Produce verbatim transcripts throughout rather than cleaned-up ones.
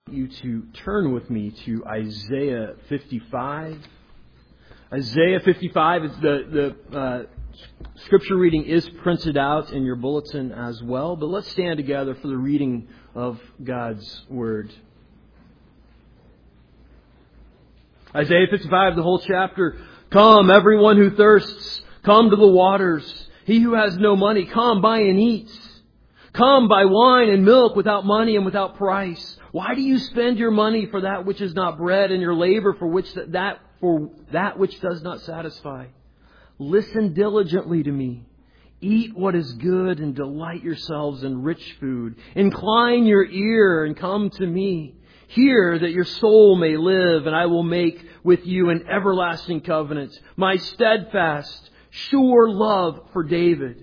You to turn with me to Isaiah fifty-five. Isaiah fifty-five is the the uh, scripture reading is printed out in your bulletin as well. But let's stand together for the reading of God's Word. Isaiah fifty-five, the whole chapter. Come, everyone who thirsts, come to the waters. He who has no money, come, buy and eat. Come, buy wine and milk without money and without price. Why do you spend your money for that which is not bread, and your labor for which that, that for that which does not satisfy? Listen diligently to me. Eat what is good and delight yourselves in rich food. Incline your ear and come to me. Hear that your soul may live, and I will make with you an everlasting covenant, my steadfast, sure love for David.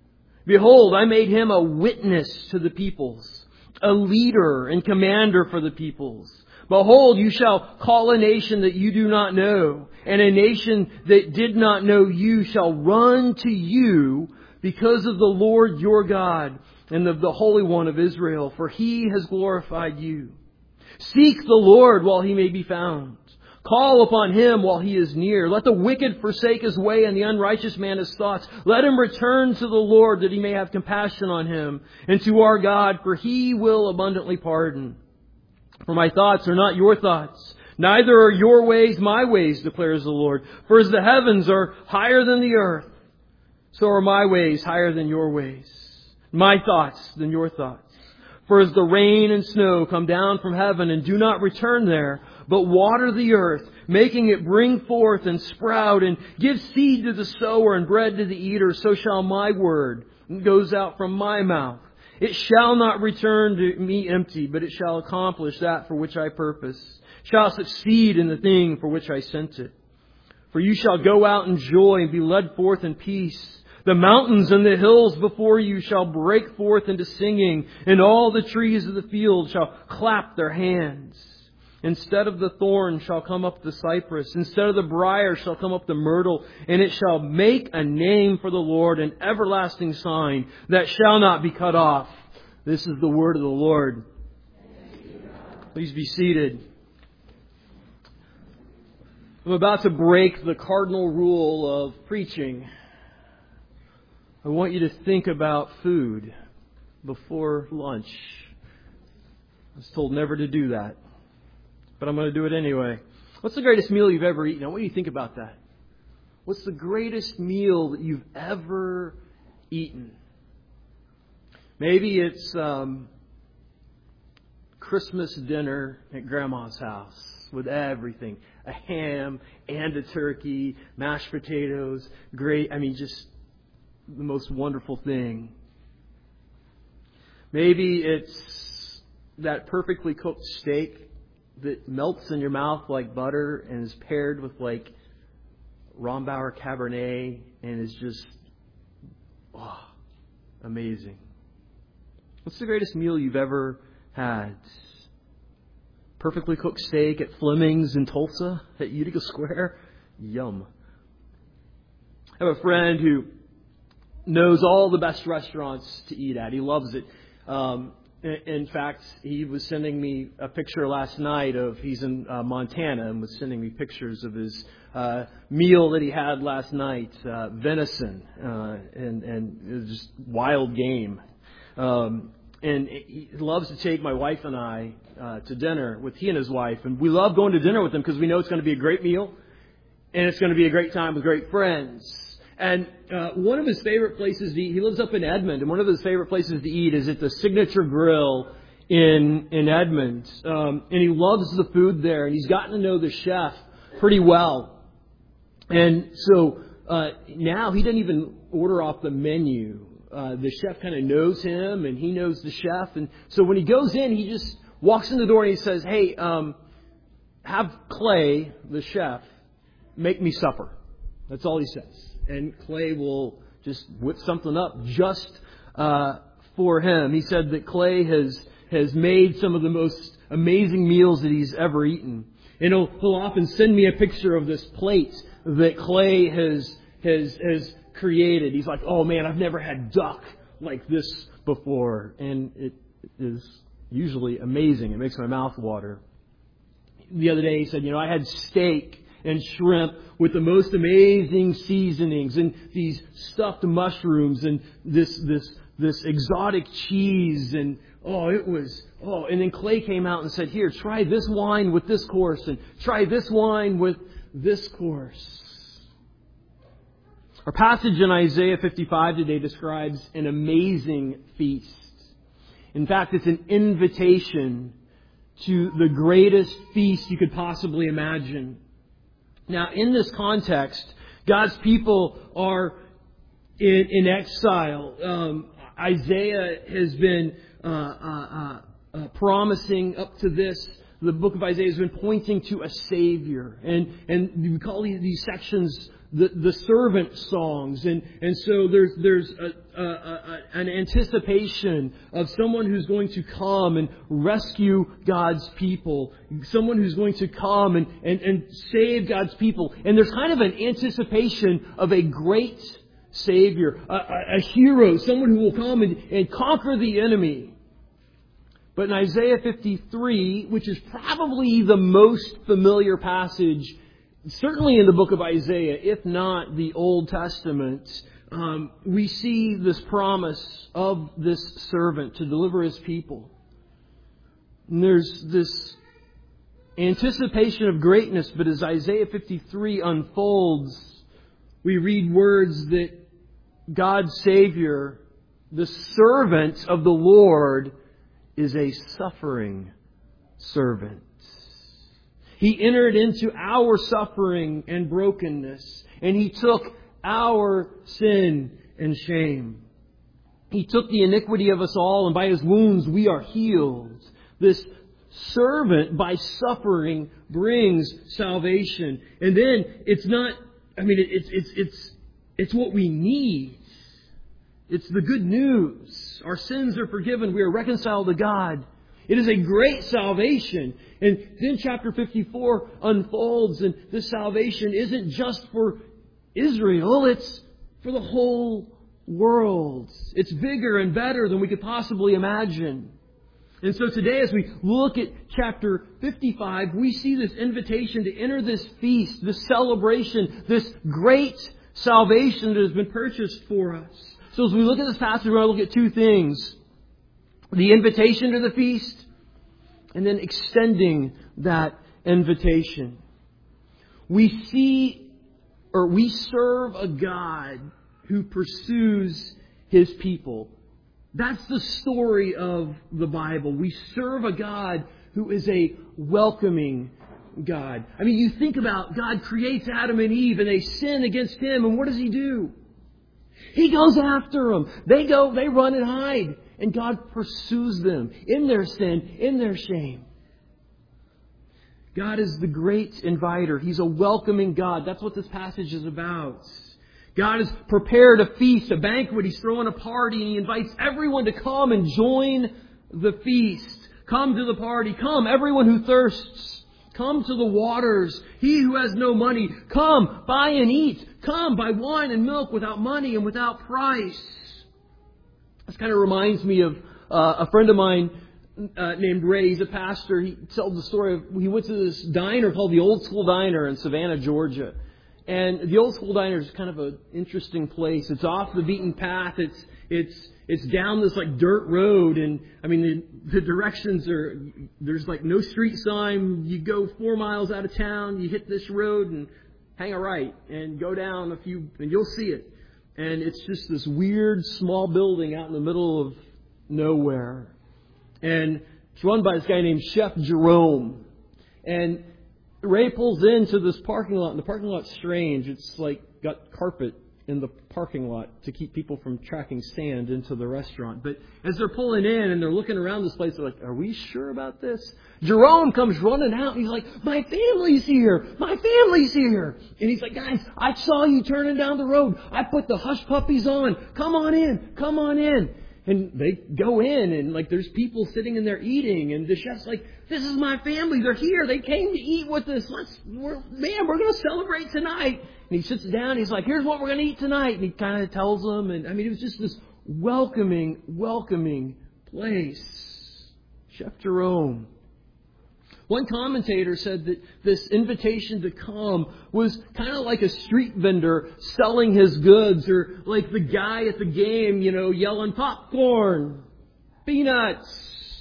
Behold, I made him a witness to the peoples, a leader and commander for the peoples. Behold, you shall call a nation that you do not know, and a nation that did not know you shall run to you because of the Lord your God and of the Holy One of Israel, for He has glorified you. Seek the Lord while He may be found. Call upon Him while He is near. Let the wicked forsake his way and the unrighteous man his thoughts. Let him return to the Lord that He may have compassion on him, and to our God, for He will abundantly pardon. For my thoughts are not your thoughts, neither are your ways my ways, declares the Lord. For as the heavens are higher than the earth, so are my ways higher than your ways, my thoughts than your thoughts. For as the rain and snow come down from heaven and do not return there, but water the earth, making it bring forth and sprout and give seed to the sower and bread to the eater, so shall my word that goes out from my mouth. It shall not return to me empty, but it shall accomplish that for which I purpose, shall succeed in the thing for which I sent it. For you shall go out in joy and be led forth in peace. The mountains and the hills before you shall break forth into singing, and all the trees of the field shall clap their hands. Instead of the thorn shall come up the cypress, instead of the briar shall come up the myrtle, and it shall make a name for the Lord, an everlasting sign that shall not be cut off. This is the word of the Lord. Please be seated. I'm about to break the cardinal rule of preaching. I want you to think about food before lunch. I was told never to do that, but I'm going to do it anyway. What's the greatest meal you've ever eaten? I want you to think about that. What's the greatest meal that you've ever eaten? Maybe it's um, Christmas dinner at Grandma's house with everything. A ham and a turkey, mashed potatoes, great, I mean just the most wonderful thing. Maybe it's that perfectly cooked steak that melts in your mouth like butter and is paired with like Rombauer Cabernet and is just oh, amazing. What's the greatest meal you've ever had? Perfectly cooked steak at Fleming's in Tulsa at Utica Square? Yum. I have a friend who knows all the best restaurants to eat at. He loves it. Um, in fact, he was sending me a picture last night of, he's in uh, Montana, and was sending me pictures of his uh, meal that he had last night, uh, venison, uh, and, and it was just wild game. Um, and he loves to take my wife and I uh, to dinner with he and his wife. And we love going to dinner with them because we know it's going to be a great meal, and it's going to be a great time with great friends. And uh, one of his favorite places to eat, he lives up in Edmond, and one of his favorite places to eat is at the Signature Grill in in Edmond. Um, and he loves the food there, and he's gotten to know the chef pretty well. And so uh, now he doesn't even order off the menu. Uh, the chef kind of knows him, and he knows the chef. And so when he goes in, he just walks in the door and he says, hey, um, have Clay, the chef, make me supper. That's all he says. And Clay will just whip something up just uh, for him. He said that Clay has has made some of the most amazing meals that he's ever eaten. And he'll, he'll often send me a picture of this plate that Clay has has has created. He's like, oh man, I've never had duck like this before. And it is usually amazing. It makes my mouth water. The other day he said, you know, I had steak and shrimp with the most amazing seasonings and these stuffed mushrooms and this this this exotic cheese and oh it was oh and then Clay came out and said, here, try this wine with this course and try this wine with this course. Our passage in Isaiah fifty-five today describes an amazing feast. In fact, it's an invitation to the greatest feast you could possibly imagine. Now, in this context, God's people are in, in exile. Um, Isaiah has been uh, uh, uh, promising up to this. The book of Isaiah has been pointing to a Savior. And, and we call these, these sections the, the servant songs. And, and so there's, there's a, a, a, an anticipation of someone who's going to come and rescue God's people. Someone who's going to come and, and, and save God's people. And there's kind of an anticipation of a great Savior, a, a, a hero, someone who will come and, and conquer the enemy. But in Isaiah fifty-three, which is probably the most familiar passage, certainly in the book of Isaiah, if not the Old Testament, um, we see this promise of this servant to deliver his people. And there's this anticipation of greatness, but as Isaiah fifty-three unfolds, we read words that God's Savior, the servant of the Lord, is a suffering servant. He entered into our suffering and brokenness, and He took our sin and shame. He took the iniquity of us all, and by His wounds we are healed. This servant, by suffering, brings salvation. And then it's not, I mean, it's it's it's it's what we need. It's the good news. Our sins are forgiven. We are reconciled to God. It is a great salvation. And then chapter fifty-four unfolds, and this salvation isn't just for Israel. It's for the whole world. It's bigger and better than we could possibly imagine. And so today, as we look at chapter fifty-five, we see this invitation to enter this feast, this celebration, this great salvation that has been purchased for us. So as we look at this passage, we're going to look at two things. The invitation to the feast, and then extending that invitation. We see, or we serve a God who pursues His people. That's the story of the Bible. We serve a God who is a welcoming God. I mean, you think about God creates Adam and Eve, and they sin against Him, and what does He do? He goes after them. They go, they run and hide. And God pursues them in their sin, in their shame. God is the great inviter. He's a welcoming God. That's what this passage is about. God has prepared a feast, a banquet. He's throwing a party, and He invites everyone to come and join the feast. Come to the party. Come, everyone who thirsts. Come to the waters. He who has no money, come, buy and eat. Come, buy wine and milk without money and without price. This kind of reminds me of uh, a friend of mine uh, named Ray. He's a pastor. He tells the story of, he went to this diner called the Old School Diner in Savannah, Georgia. And the Old School Diner is kind of an interesting place. It's off the beaten path. It's it's it's down this like dirt road, and I mean the, the directions are, there's like no street sign. You go four miles out of town, you hit this road and hang a right and go down a few, and you'll see it. And it's just this weird small building out in the middle of nowhere. And it's run by this guy named Chef Jerome. And Ray pulls into this parking lot, and the parking lot's strange. It's like got carpet in the parking lot to keep people from tracking sand into the restaurant. But as they're pulling in and they're looking around this place, they're like, are we sure about this? Jerome comes running out, and he's like, my family's here. My family's here. And he's like, guys, I saw you turning down the road. I put the hush puppies on. Come on in. Come on in. And they go in, and like there's people sitting in there eating, and the chef's like, this is my family. They're here. They came to eat with us. Let's, we're, man, we're going to celebrate tonight. And he sits down. He's like, here's what we're going to eat tonight. And he kind of tells them. And I mean, it was just this welcoming, welcoming place. Chef Jerome. One commentator said that this invitation to come was kind of like a street vendor selling his goods, or like the guy at the game, you know, yelling popcorn, peanuts,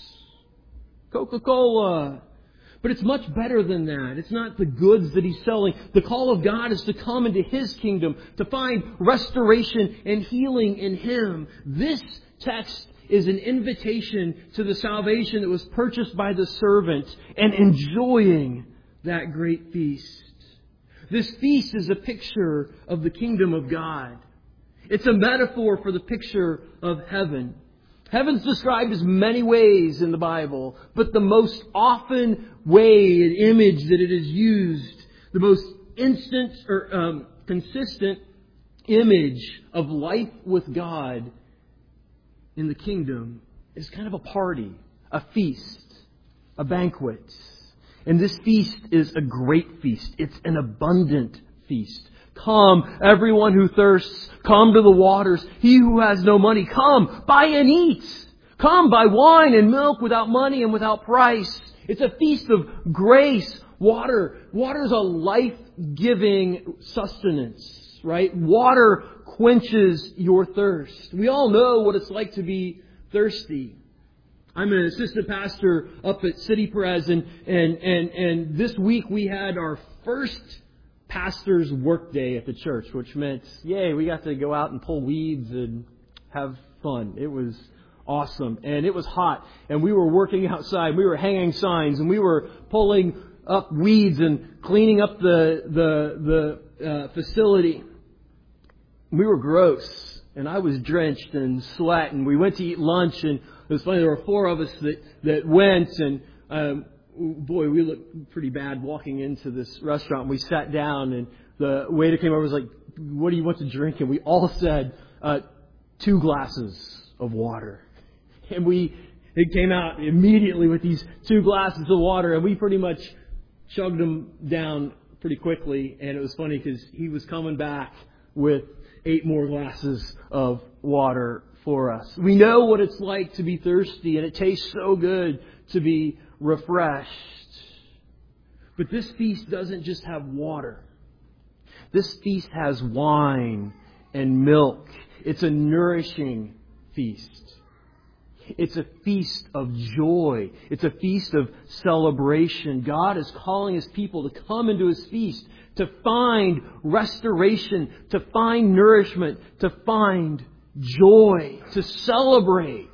Coca-Cola. But it's much better than that. It's not the goods that he's selling. The call of God is to come into His kingdom, to find restoration and healing in Him. This text is an invitation to the salvation that was purchased by the servant and enjoying that great feast. This feast is a picture of the kingdom of God. It's a metaphor for the picture of heaven. Heaven's described as many ways in the Bible, but the most often way and image that it is used, the most instant or um, consistent image of life with God in the kingdom is kind of a party, a feast, a banquet. And this feast is a great feast. It's an abundant feast. Come, everyone who thirsts, come to the waters. He who has no money, come, buy and eat. Come, buy wine and milk without money and without price. It's a feast of grace. Water. Water is a life-giving sustenance, right? Water quenches your thirst. We all know what it's like to be thirsty. I'm an assistant pastor up at City Pres, and, and, and, and this week we had our first pastor's work day at the church, which meant, yay, we got to go out and pull weeds and have fun. It was awesome. And it was hot. And we were working outside. We were hanging signs, and we were pulling up weeds and cleaning up the, the, the uh, facility. We were gross, and I was drenched in sweat, and we went to eat lunch, and it was funny, there were four of us that, that went, and um, boy, we looked pretty bad walking into this restaurant. And we sat down, and the waiter came over and was like, what do you want to drink? And we all said, uh, two glasses of water. And we, it came out immediately with these two glasses of water, and we pretty much chugged them down pretty quickly. And it was funny because he was coming back with eight more glasses of water for us. We know what it's like to be thirsty, and it tastes so good to be refreshed. But this feast doesn't just have water. This feast has wine and milk. It's a nourishing feast. It's a feast of joy. It's a feast of celebration. God is calling His people to come into His feast, to find restoration, to find nourishment, to find joy, to celebrate.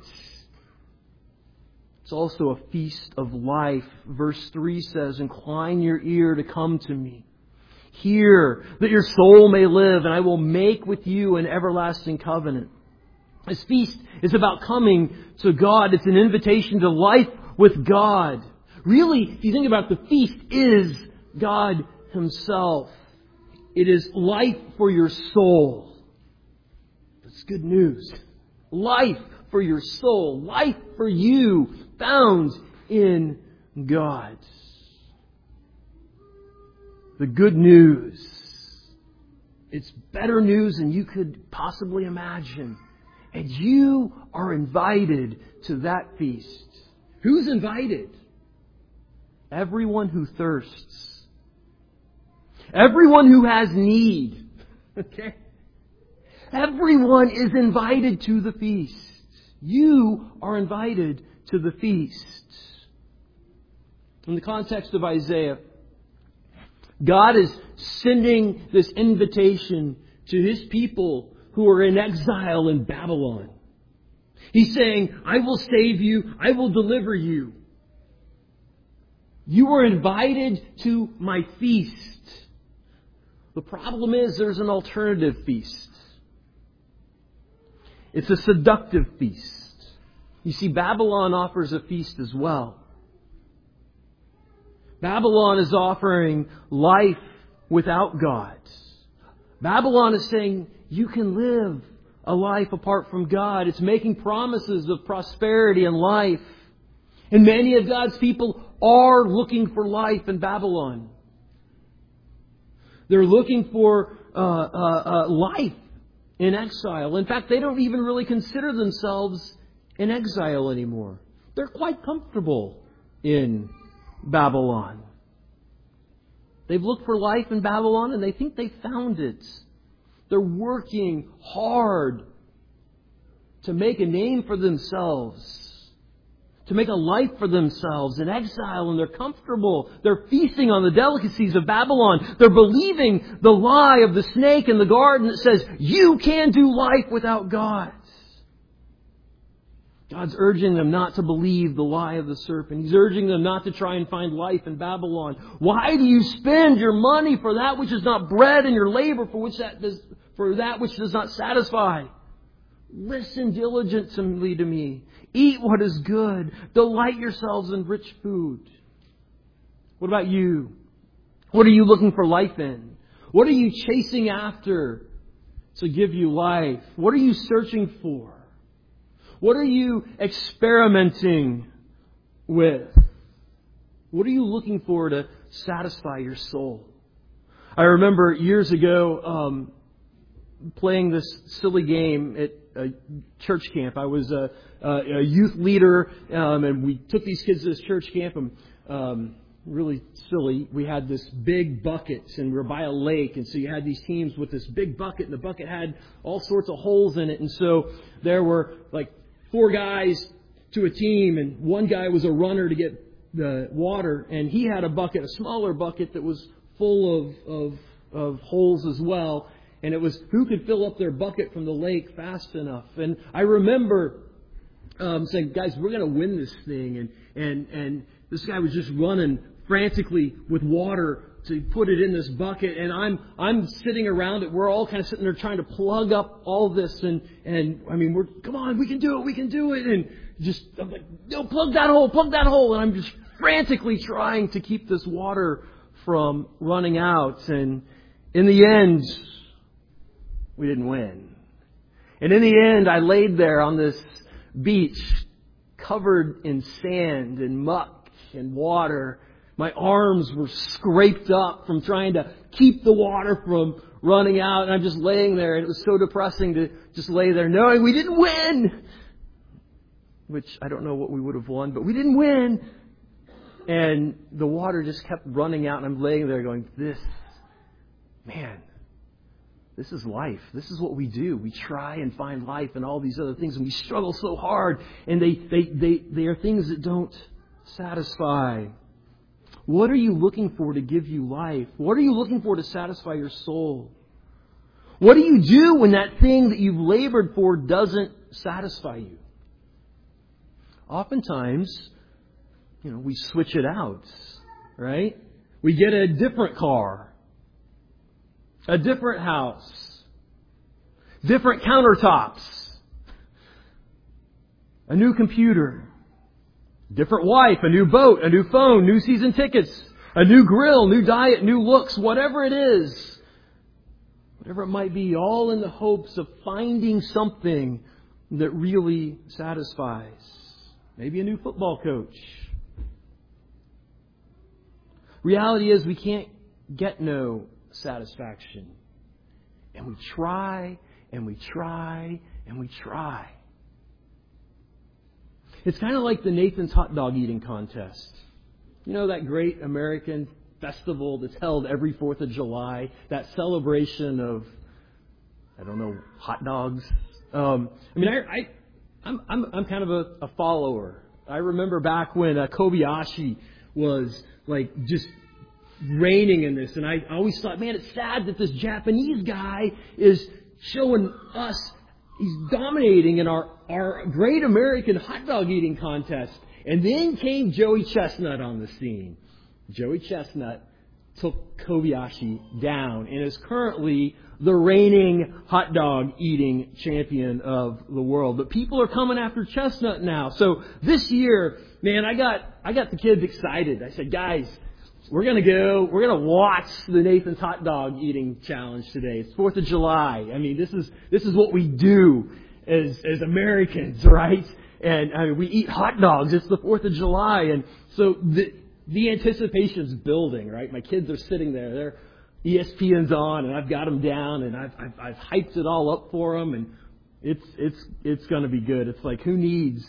It's also a feast of life. Verse three says, incline your ear to come to me. Hear that your soul may live, and I will make with you an everlasting covenant. This feast is about coming to God. It's an invitation to life with God. Really, if you think about it, the feast is God Himself. It is life for your soul. That's good news. Life for your soul. Life for you found in God. The good news. It's better news than you could possibly imagine. And you are invited to that feast. Who's invited? Everyone who thirsts. Everyone who has need. Okay? Everyone is invited to the feast. You are invited to the feast. In the context of Isaiah, God is sending this invitation to His people who are in exile in Babylon. He's saying, I will save you. I will deliver you. You were invited to my feast. The problem is there's an alternative feast. It's a seductive feast. You see, Babylon offers a feast as well. Babylon is offering life without God. Babylon is saying, you can live a life apart from God. It's making promises of prosperity and life. And many of God's people are looking for life in Babylon. They're looking for uh, uh, uh, life in exile. In fact, they don't even really consider themselves in exile anymore. They're quite comfortable in Babylon. They've looked for life in Babylon and they think they found it. They're working hard to make a name for themselves, to make a life for themselves in exile, and they're comfortable. They're feasting on the delicacies of Babylon. They're believing the lie of the snake in the garden that says, you can do life without God. God's urging them not to believe the lie of the serpent. He's urging them not to try and find life in Babylon. Why do you spend your money for that which is not bread, and your labor for which that does, for that which does not satisfy? Listen diligently to me. Eat what is good. Delight yourselves in rich food. What about you? What are you looking for life in? What are you chasing after to give you life? What are you searching for? What are you experimenting with? What are you looking for to satisfy your soul? I remember years ago um, playing this silly game at a church camp. I was a, a youth leader, um, and we took these kids to this church camp, and um, really silly. We had this big bucket, and we were by a lake, and so you had these teams with this big bucket, and the bucket had all sorts of holes in it, and so there were like four guys to a team, and one guy was a runner to get the water, and he had a bucket, a smaller bucket that was full of, of, of holes as well. And it was who could fill up their bucket from the lake fast enough. And I remember um, saying, guys, we're going to win this thing. And, and, and this guy was just running frantically with water to put it in this bucket. And I'm I'm sitting around it. We're all kind of sitting there trying to plug up all this. And, and I mean, we're, come on, we can do it, we can do it. And just, I'm like, no, plug that hole, plug that hole. And I'm just frantically trying to keep this water from running out. And in the end, we didn't win. And in the end, I laid there on this beach covered in sand and muck and water. My arms were scraped up from trying to keep the water from running out. And I'm just laying there, and it was so depressing to just lay there knowing we didn't win. Which I don't know what we would have won, but we didn't win. And the water just kept running out, and I'm laying there going, this, man, this is life. This is what we do. We try and find life and all these other things, and we struggle so hard, and they, they, they, they are things that don't satisfy. What are you looking for to give you life? What are you looking for to satisfy your soul? What do you do when that thing that you've labored for doesn't satisfy you? Oftentimes, you know, we switch it out, right? We get a different car. A different house. Different countertops. A new computer. Different wife, a new boat, a new phone, new season tickets, a new grill, new diet, new looks, whatever it is. Whatever it might be, all in the hopes of finding something that really satisfies. Maybe a new football coach. Reality is we can't get no satisfaction. And we try, and we try, and we try. It's kind of like the Nathan's hot dog eating contest. You know that great American festival that's held every fourth of July? That celebration of, I don't know, hot dogs? Um, I mean, I, I, I'm, I'm, I'm kind of a, a follower. I remember back when uh, Kobayashi was like just reigning in this, and I always thought, man, it's sad that this Japanese guy is showing us, he's dominating in our, our great American hot dog eating contest. And then came Joey Chestnut on the scene. Joey Chestnut took Kobayashi down and is currently the reigning hot dog eating champion of the world. But people are coming after Chestnut now. So this year, man, I got I got the kids excited. I said, guys, we're going to go, we're going to watch the Nathan's hot dog eating challenge today. It's fourth of July. I mean, this is this is what we do as as Americans, right? And I mean, we eat hot dogs. It's the fourth of July. And so the the anticipation's building, right? My kids are sitting there. They're E S P N's on, and I've got them down, and I've I've, I've hyped it all up for them, and it's it's it's going to be good. It's like, who needs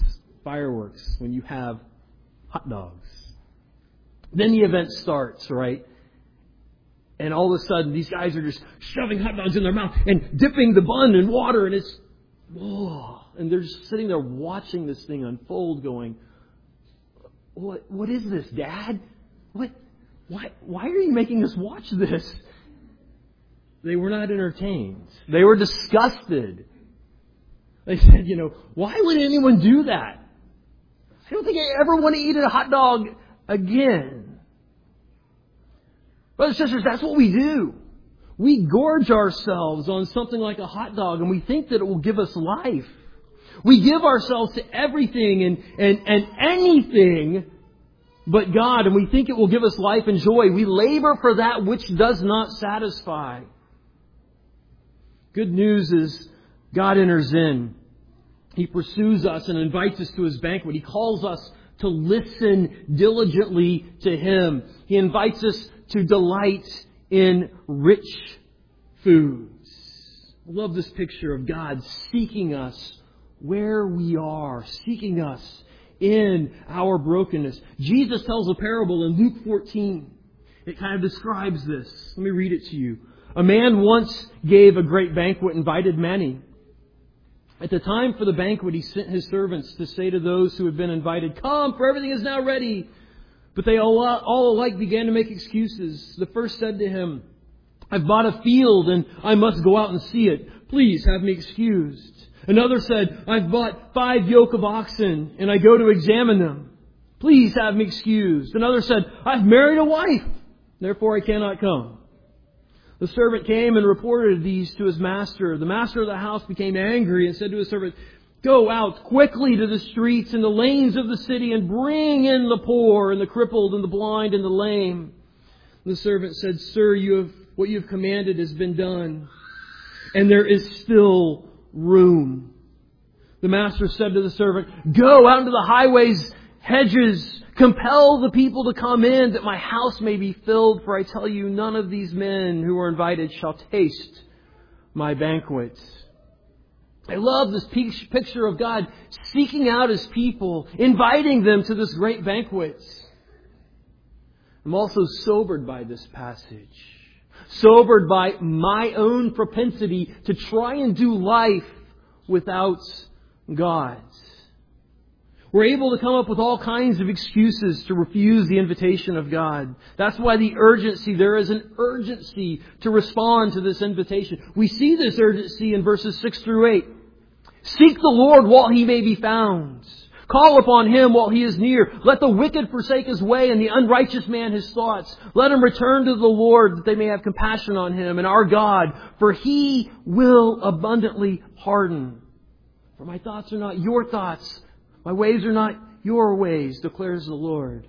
fireworks when you have hot dogs. Then the event starts, right? And all of a sudden, these guys are just shoving hot dogs in their mouth and dipping the bun in water, and it's, whoa. And they're just sitting there watching this thing unfold, going, What? What is this, Dad? What? Why? Why are you making us watch this? They were not entertained. They were disgusted. They said, you know, why would anyone do that? I don't think I ever want to eat a hot dog again. Brothers and sisters, that's what we do. We gorge ourselves on something like a hot dog, and we think that it will give us life. We give ourselves to everything and, and, and anything but God, and we think it will give us life and joy. We labor for that which does not satisfy. Good news is God enters in. He pursues us and invites us to His banquet. He calls us to listen diligently to Him. He invites us to delight in rich foods. I love this picture of God seeking us where we are, seeking us in our brokenness. Jesus tells a parable in Luke fourteen. It kind of describes this. Let me read it to you. A man once gave a great banquet, invited many. At the time for the banquet, he sent his servants to say to those who had been invited, "Come, for everything is now ready." But they all, all alike began to make excuses. The first said to him, "I've bought a field and I must go out and see it. Please have me excused." Another said, "I've bought five yoke of oxen and I go to examine them. Please have me excused." Another said, "I've married a wife, therefore I cannot come." The servant came and reported these to his master. The master of the house became angry and said to his servant, "Go out quickly to the streets and the lanes of the city and bring in the poor and the crippled and the blind and the lame." The servant said, "Sir, you have what you have commanded has been done, and there is still room." The master said to the servant, "Go out into the highways, hedges, compel the people to come in, that my house may be filled. For I tell you, none of these men who are invited shall taste my banquet." I love this picture of God seeking out His people, inviting them to this great banquet. I'm also sobered by this passage. Sobered by my own propensity to try and do life without God. We're able to come up with all kinds of excuses to refuse the invitation of God. That's why the urgency, there is an urgency to respond to this invitation. We see this urgency in verses six through eight. "Seek the Lord while He may be found. Call upon Him while He is near. Let the wicked forsake his way and the unrighteous man his thoughts. Let him return to the Lord, that they may have compassion on him and our God, for He will abundantly pardon. For my thoughts are not your thoughts. My ways are not your ways, declares the Lord."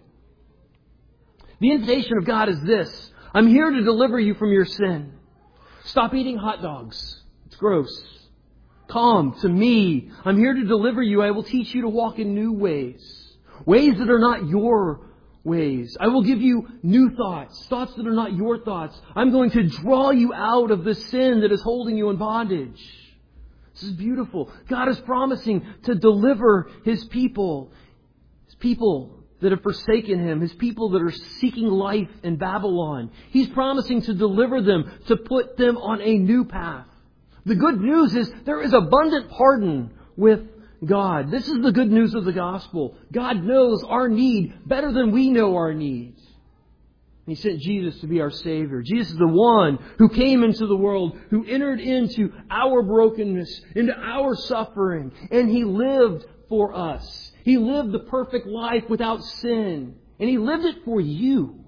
The invitation of God is this: I'm here to deliver you from your sin. Stop eating hot dogs. It's gross. Come to me. I'm here to deliver you. I will teach you to walk in new ways. Ways that are not your ways. I will give you new thoughts. Thoughts that are not your thoughts. I'm going to draw you out of the sin that is holding you in bondage. This is beautiful. God is promising to deliver His people. His people that have forsaken Him. His people that are seeking life in Babylon. He's promising to deliver them, to put them on a new path. The good news is there is abundant pardon with God. This is the good news of the gospel. God knows our need better than we know our needs. He sent Jesus to be our Savior. Jesus is the one who came into the world, who entered into our brokenness, into our suffering, and He lived for us. He lived the perfect life without sin, and He lived it for you.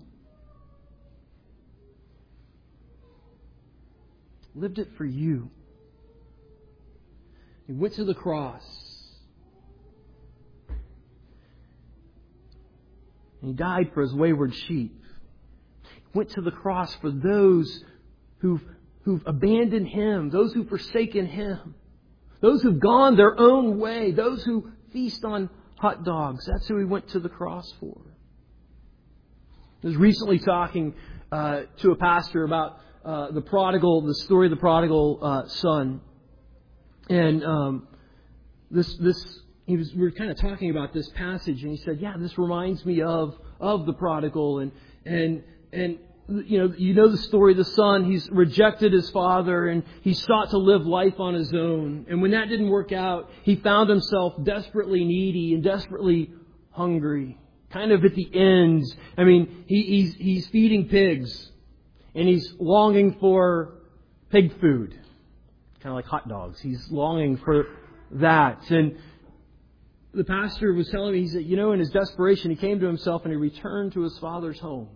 Lived it for you. He went to the cross. And He died for His wayward sheep. He went to the cross for those who've, who've abandoned Him, those who've forsaken Him, those who've gone their own way, those who feast on hot dogs. That's who He went to the cross for. I was recently talking uh, to a pastor about uh, the prodigal, the story of the prodigal uh, son. And um, this this he was, we were kind of talking about this passage, and he said, yeah, this reminds me of, of the prodigal. And, and, and, you know, you know the story of the son. He's rejected his father, and he sought to live life on his own. And when that didn't work out, he found himself desperately needy and desperately hungry. Kind of at the end. I mean, he, he's, he's feeding pigs, and he's longing for pig food. Kind of like hot dogs. He's longing for that. And the pastor was telling me, he said, you know, in his desperation, he came to himself and he returned to his father's home.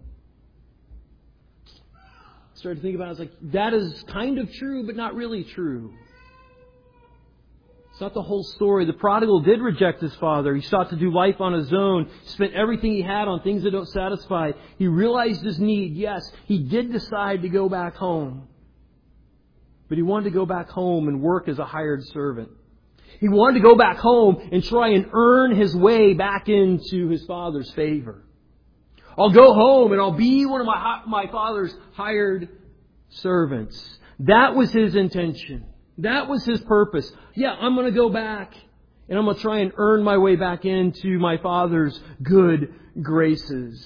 I started to think about it. I was like, that is kind of true, but not really true. It's not the whole story. The prodigal did reject his father. He sought to do life on his own. He spent everything he had on things that don't satisfy. He realized his need. Yes, he did decide to go back home. But he wanted to go back home and work as a hired servant. He wanted to go back home and try and earn his way back into his father's favor. I'll go home and I'll be one of my, my father's hired servants. That was his intention. That was his purpose. Yeah, I'm going to go back and I'm going to try and earn my way back into my father's good graces.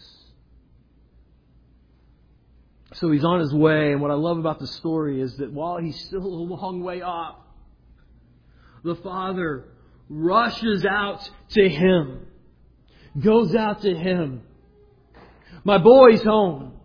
So he's on his way, and what I love about the story is that while he's still a long way off, the father rushes out to him, goes out to him. My boy's home.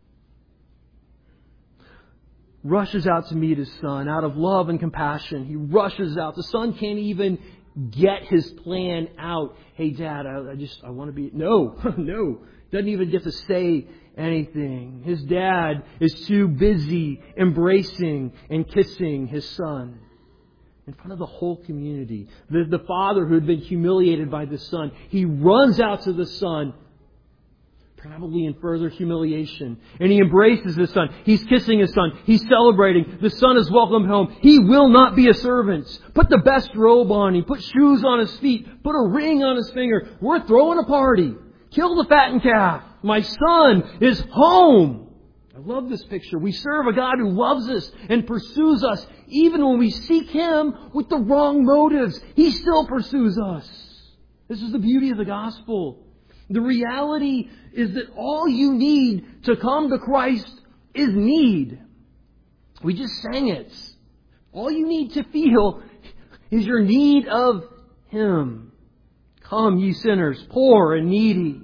Rushes out to meet his son out of love and compassion. He rushes out. The son can't even get his plan out. Hey, Dad, I, I just, I want to be... No, no. Doesn't even get to say anything. His dad is too busy embracing and kissing his son in front of the whole community. The, the father who had been humiliated by the son, he runs out to the son, probably in further humiliation. And he embraces his son. He's kissing his son. He's celebrating. The son is welcomed home. He will not be a servant. Put the best robe on him. Put shoes on his feet. Put a ring on his finger. We're throwing a party. Kill the fattened calf. My son is home. I love this picture. We serve a God who loves us and pursues us. Even when we seek Him with the wrong motives, He still pursues us. This is the beauty of the gospel. The reality is that all you need to come to Christ is need. We just sang it. All you need to feel is your need of Him. Come, ye sinners, poor and needy.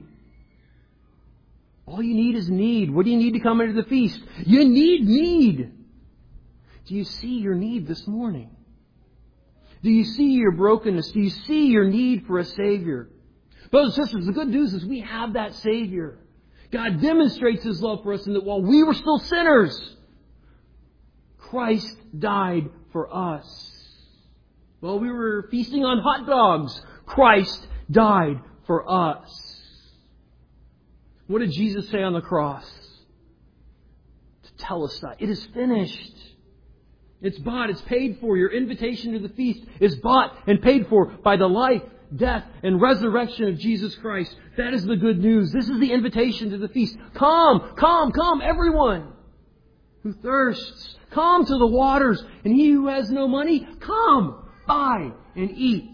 All you need is need. What do you need to come into the feast? You need need. Do you see your need this morning? Do you see your brokenness? Do you see your need for a Savior? Brothers and sisters, the good news is we have that Savior. God demonstrates His love for us in that while we were still sinners, Christ died for us. While we were feasting on hot dogs, Christ died for us. What did Jesus say on the cross? To tell us that. It is finished. It's bought. It's paid for. Your invitation to the feast is bought and paid for by the life, death, and resurrection of Jesus Christ. That is the good news. This is the invitation to the feast. Come, come, come, everyone who thirsts. Come to the waters. And he who has no money, come, buy and eat.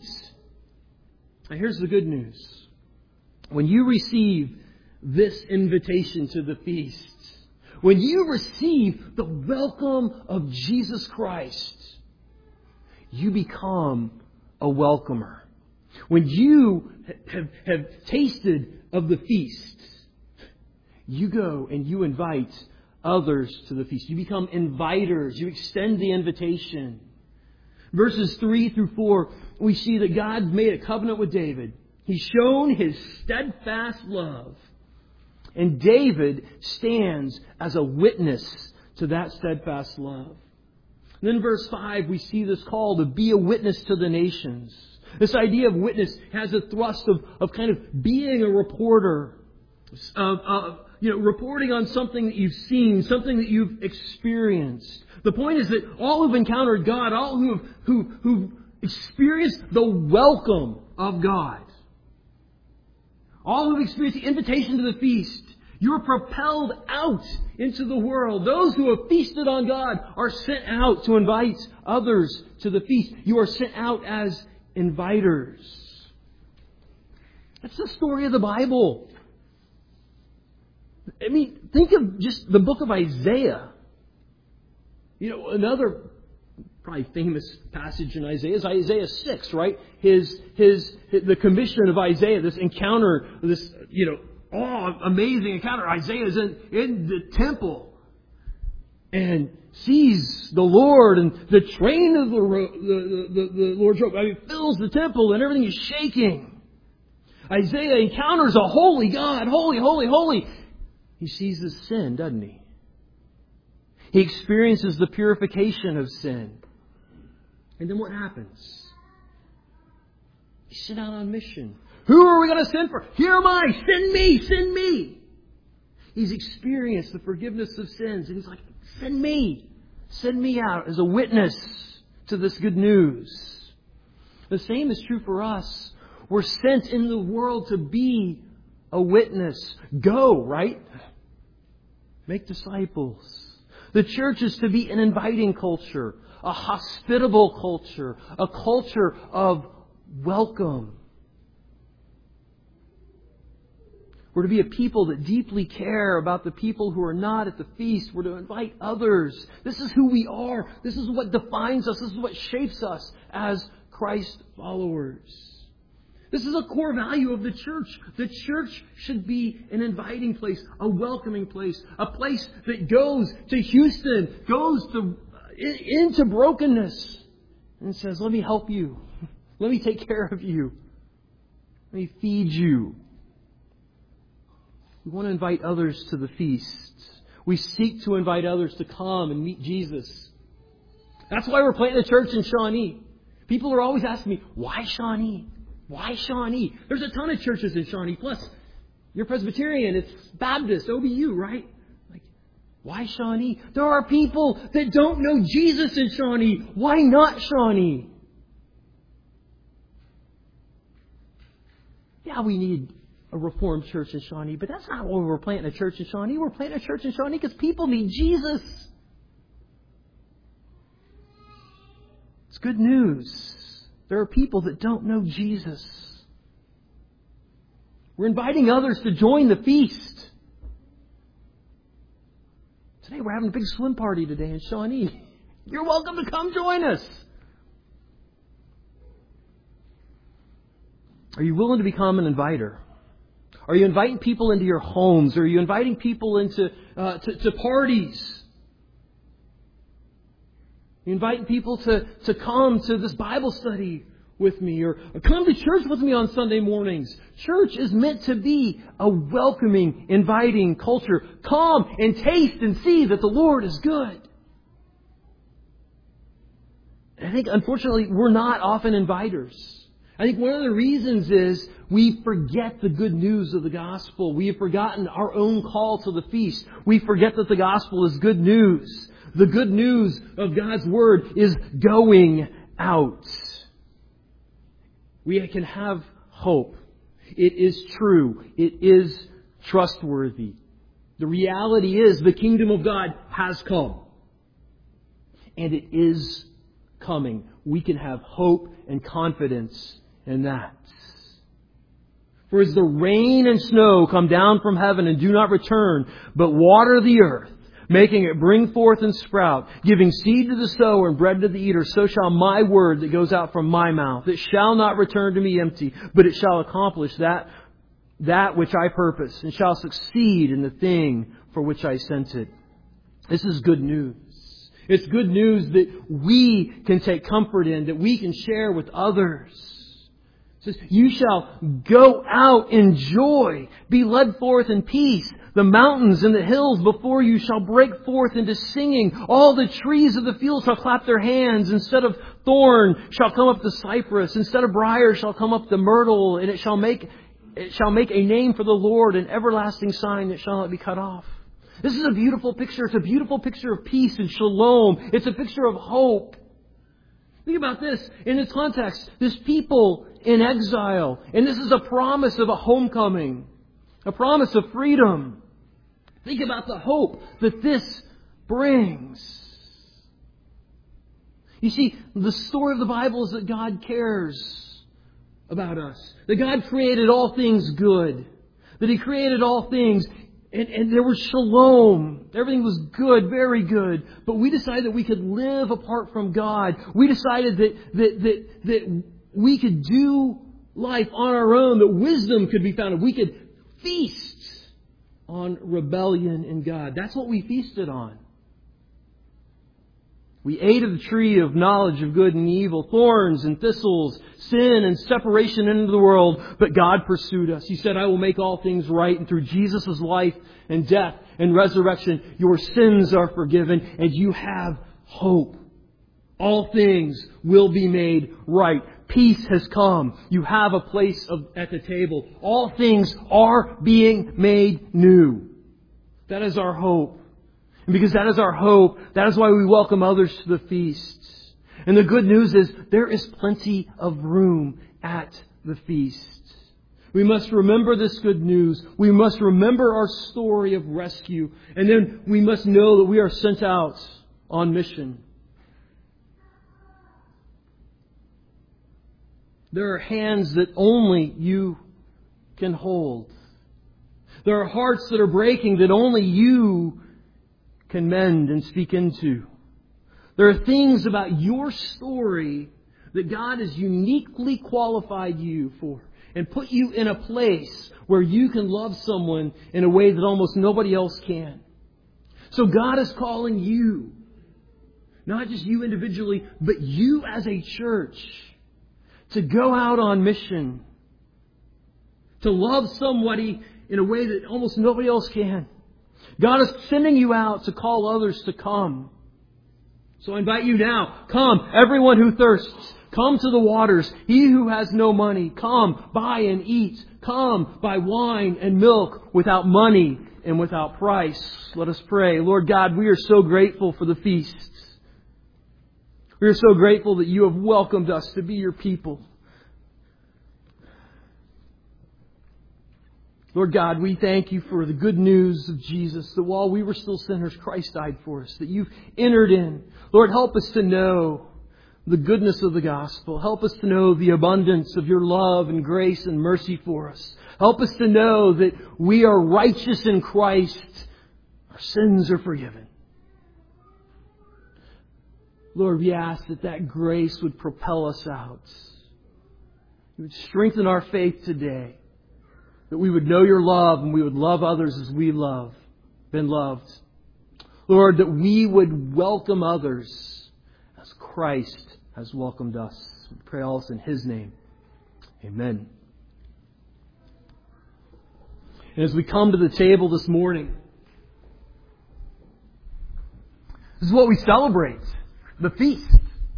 Now here's the good news. When you receive this invitation to the feast, when you receive the welcome of Jesus Christ, you become a welcomer. When you have, have tasted of the feast, you go and you invite others to the feast. You become inviters. You extend the invitation. Verses three through four, we see that God made a covenant with David. He's shown His steadfast love. And David stands as a witness to that steadfast love. And then in verse five, we see this call to be a witness to the nations. This idea of witness has a thrust of, of kind of being a reporter. Of, of, you know, reporting on something that you've seen, something that you've experienced. The point is that all who've encountered God, all who have who, who've experienced the welcome of God, all who have experienced the invitation to the feast, you're propelled out into the world. Those who have feasted on God are sent out to invite others to the feast. You are sent out as inviters. That's the story of the Bible. I mean, think of just the book of Isaiah. You know, another probably famous passage in Isaiah is Isaiah six, right? His, his, the commission of Isaiah, this encounter, this, you know, oh, amazing encounter. Isaiah is in, in the temple and sees the Lord, and the train of the, the, the, the Lord's robe, I mean, fills the temple and everything is shaking. Isaiah encounters a holy God, holy, holy, holy. He sees his sin, doesn't he? He experiences the purification of sin. And then what happens? He's sent out on mission. Who are we going to send for? Here am I. Send me. Send me. He's experienced the forgiveness of sins. And he's like, send me. Send me out as a witness to this good news. The same is true for us. We're sent in the world to be a witness. Go, right? Make disciples. The church is to be an inviting culture, a hospitable culture, a culture of welcome. We're to be a people that deeply care about the people who are not at the feast. We're to invite others. This is who we are. This is what defines us. This is what shapes us as Christ followers. This is a core value of the church. The church should be an inviting place, a welcoming place, a place that goes to Houston, goes to into brokenness and says, let me help you. Let me take care of you. Let me feed you. We want to invite others to the feast. We seek to invite others to come and meet Jesus. That's why we're planting a church in Shawnee. People are always asking me, why Shawnee? Why Shawnee? There's a ton of churches in Shawnee. Plus, you're Presbyterian, it's Baptist, O B U, right? Like, why Shawnee? There are people that don't know Jesus in Shawnee. Why not Shawnee? Yeah, we need a Reformed church in Shawnee, but that's not why we're planting a church in Shawnee. We're planting a church in Shawnee because people need Jesus. It's good news. There are people that don't know Jesus. We're inviting others to join the feast. Today we're having a big swim party today in Shawnee. You're welcome to come join us. Are you willing to become an inviter? Are you inviting people into your homes? Are you inviting people into uh, to, to parties? You're inviting people to, to come to this Bible study with me, or, or come to church with me on Sunday mornings. Church is meant to be a welcoming, inviting culture. Come and taste and see that the Lord is good. I think, unfortunately, we're not often inviters. I think one of the reasons is we forget the good news of the gospel. We have forgotten our own call to the feast. We forget that the gospel is good news. The good news of God's Word is going out. We can have hope. It is true. It is trustworthy. The reality is the kingdom of God has come. And it is coming. We can have hope and confidence in that. For as the rain and snow come down from heaven and do not return, but water the earth, making it bring forth and sprout, giving seed to the sower and bread to the eater, so shall my word that goes out from my mouth. It shall not return to me empty, but it shall accomplish that, that which I purpose, and shall succeed in the thing for which I sent it. This is good news. It's good news that we can take comfort in, that we can share with others. It says, you shall go out in joy, be led forth in peace. The mountains and the hills before you shall break forth into singing. All the trees of the field shall clap their hands. Instead of thorn shall come up the cypress. Instead of briar shall come up the myrtle. And it shall make it shall make a name for the Lord, an everlasting sign that shall not be cut off. This is a beautiful picture. It's a beautiful picture of peace and shalom. It's a picture of hope. Think about this. In its context, this people in exile. And this is a promise of a homecoming. A promise of freedom. Think about the hope that this brings. You see, the story of the Bible is that God cares. about us. That God created all things good. That He created all things and, and there was shalom. Everything was good, very good. But we decided that we could live apart from God. We decided that, that, that, that we could do life on our own. That wisdom could be found. We could feast on rebellion in God. That's what we feasted on. We ate of the tree of knowledge of good and evil, thorns and thistles, sin and separation into the world. But God pursued us. He said, I will make all things right. And through Jesus' life and death and resurrection, your sins are forgiven and you have hope. All things will be made right. Peace has come. You have a place of, at the table. All things are being made new. That is our hope. And because that is our hope, that is why we welcome others to the feasts. And the good news is there is plenty of room at the feast. We must remember this good news. We must remember our story of rescue. And then we must know that we are sent out on mission. There are hands that only you can hold. There are hearts that are breaking that only you can mend and speak into. There are things about your story that God has uniquely qualified you for and put you in a place where you can love someone in a way that almost nobody else can. So God is calling you, not just you individually, but you as a church, to go out on mission, to love somebody in a way that almost nobody else can. God is sending you out to call others to come. So I invite you now, come, everyone who thirsts, come to the waters. He who has no money, come, buy and eat. Come, buy wine and milk without money and without price. Let us pray. Lord God, we are so grateful for the feasts. We are so grateful that you have welcomed us to be your people. Lord God, we thank you for the good news of Jesus, that while we were still sinners, Christ died for us, that you've entered in. Lord, help us to know the goodness of the gospel. Help us to know the abundance of your love and grace and mercy for us. Help us to know that we are righteous in Christ. Our sins are forgiven. Lord, we ask that that grace would propel us out. You would strengthen our faith today. That we would know your love and we would love others as we love, been loved. Lord, that we would welcome others as Christ has welcomed us. We pray all this in His name. Amen. And as we come to the table this morning, this is what we celebrate. The feast.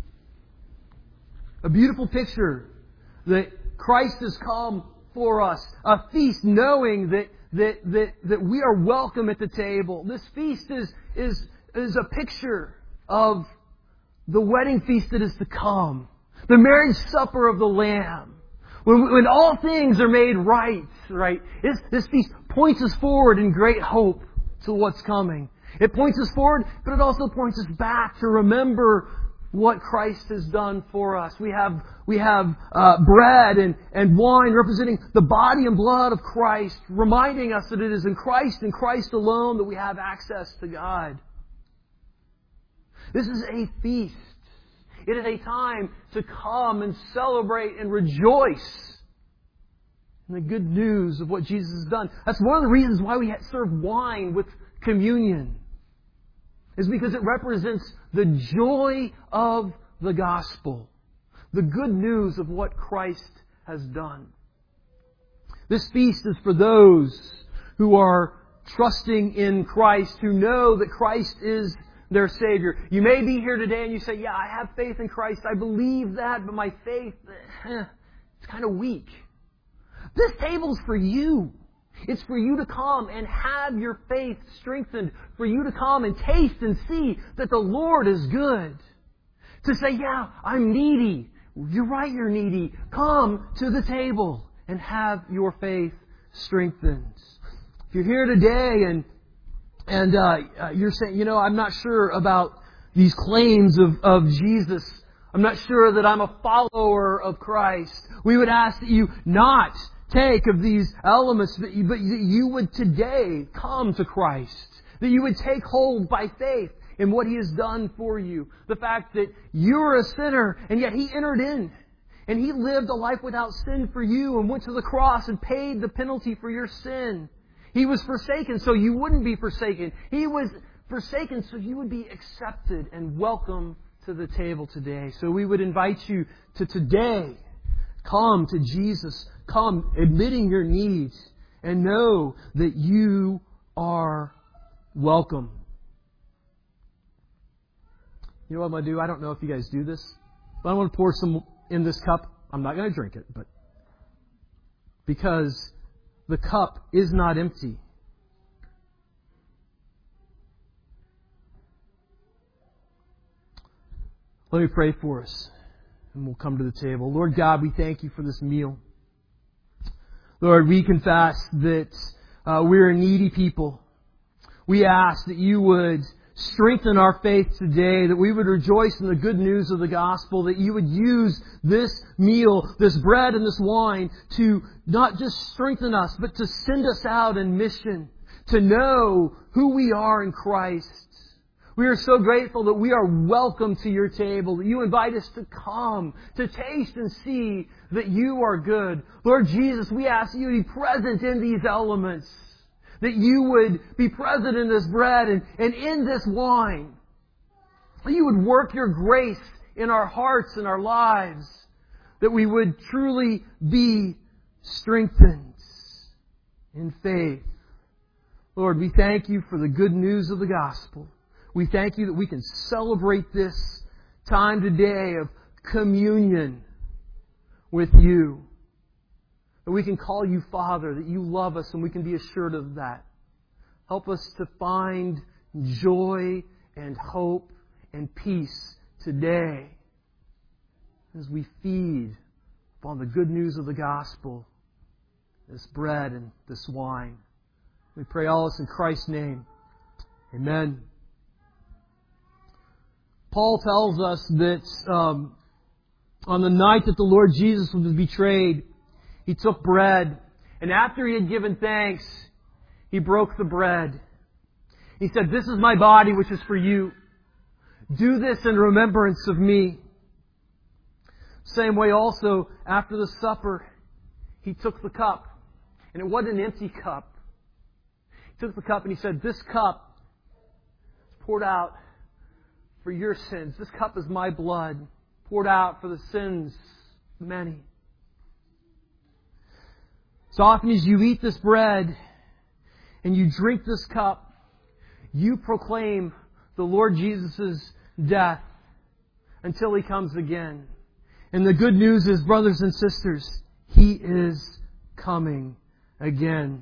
A beautiful picture that Christ has come for us. A feast knowing that, that, that, that we are welcome at the table. This feast is, is, is a picture of the wedding feast that is to come. The marriage supper of the Lamb. When, when all things are made right, right? This, this feast points us forward in great hope to what's coming. It points us forward, but it also points us back to remember what Christ has done for us. We have we have uh, bread and, and wine representing the body and blood of Christ, reminding us that it is in Christ and Christ alone that we have access to God. This is a feast. It is a time to come and celebrate and rejoice in the good news of what Jesus has done. That's one of the reasons why we serve wine with communion. Is because it represents the joy of the gospel. The good news of what Christ has done. This feast is for those who are trusting in Christ, who know that Christ is their Savior. You may be here today and you say, yeah, I have faith in Christ. I believe that, but my faith, eh, it's kind of weak. This table's for you. It's for you to come and have your faith strengthened. For you to come and taste and see that the Lord is good. To say, yeah, I'm needy. You're right, you're needy. Come to the table and have your faith strengthened. If you're here today and and uh, you're saying, you know, I'm not sure about these claims of, of Jesus I'm not sure that I'm a follower of Christ. We would ask that you not take of these elements, but you, but you would today come to Christ. That you would take hold by faith in what He has done for you. The fact that you are a sinner, and yet He entered in. And He lived a life without sin for you and went to the cross and paid the penalty for your sin. He was forsaken so you wouldn't be forsaken. He was forsaken so you would be accepted and welcome to the table today. So we would invite you to today come to Jesus. Come admitting your needs and know that you are welcome. You know what I'm going to do? I don't know if you guys do this, but I want to pour some in this cup. I'm not going to drink it, but because the cup is not empty. Let me pray for us, and we'll come to the table. Lord God, we thank You for this meal. Lord, we confess that uh, we're a needy people. We ask that You would strengthen our faith today, that we would rejoice in the good news of the gospel, that You would use this meal, this bread and this wine to not just strengthen us, but to send us out in mission, to know who we are in Christ. We are so grateful that we are welcome to Your table, that You invite us to come, to taste and see that You are good. Lord Jesus, we ask that You to be present in these elements, that You would be present in this bread and, and in this wine. That You would work Your grace in our hearts and our lives, that we would truly be strengthened in faith. Lord, we thank You for the good news of the gospel. We thank You that we can celebrate this time today of communion with You. That we can call You Father, that You love us, and we can be assured of that. Help us to find joy and hope and peace today as we feed upon the good news of the gospel, this bread and this wine. We pray all this in Christ's name. Amen. Paul tells us that um, on the night that the Lord Jesus was betrayed, He took bread, and after He had given thanks, He broke the bread. He said, "This is My body, which is for you. Do this in remembrance of Me." Same way also, after the supper, He took the cup, and it wasn't an empty cup. He took the cup and He said, "This cup is poured out for your sins. This cup is My blood, poured out for the sins of many." So often as you eat this bread and you drink this cup, you proclaim the Lord Jesus' death until He comes again. And the good news is, brothers and sisters, He is coming again.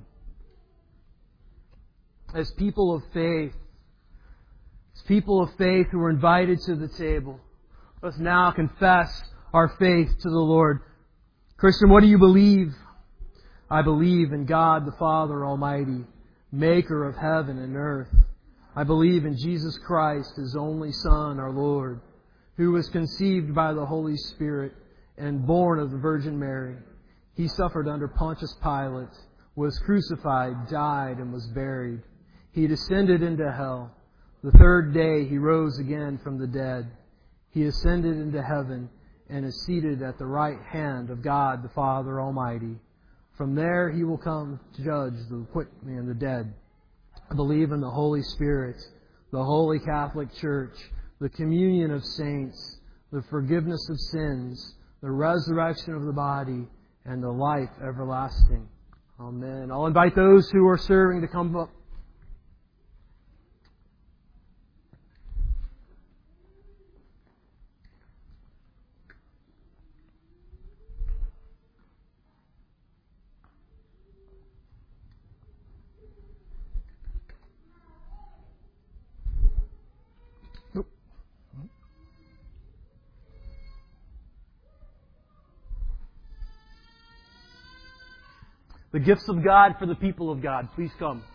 As people of faith, as people of faith who are invited to the table, let's now confess our faith to the Lord. Christian, what do you believe? I believe in God the Father Almighty, Maker of heaven and earth. I believe in Jesus Christ, His only Son, our Lord, who was conceived by the Holy Spirit and born of the Virgin Mary. He suffered under Pontius Pilate, was crucified, died, and was buried. He descended into hell. The third day He rose again from the dead. He ascended into heaven and is seated at the right hand of God the Father Almighty. From there He will come to judge the quick and the dead. I believe in the Holy Spirit, the Holy Catholic Church, the communion of saints, the forgiveness of sins, the resurrection of the body, and the life everlasting. Amen. I'll invite those who are serving to come up. The gifts of God for the people of God. Please come.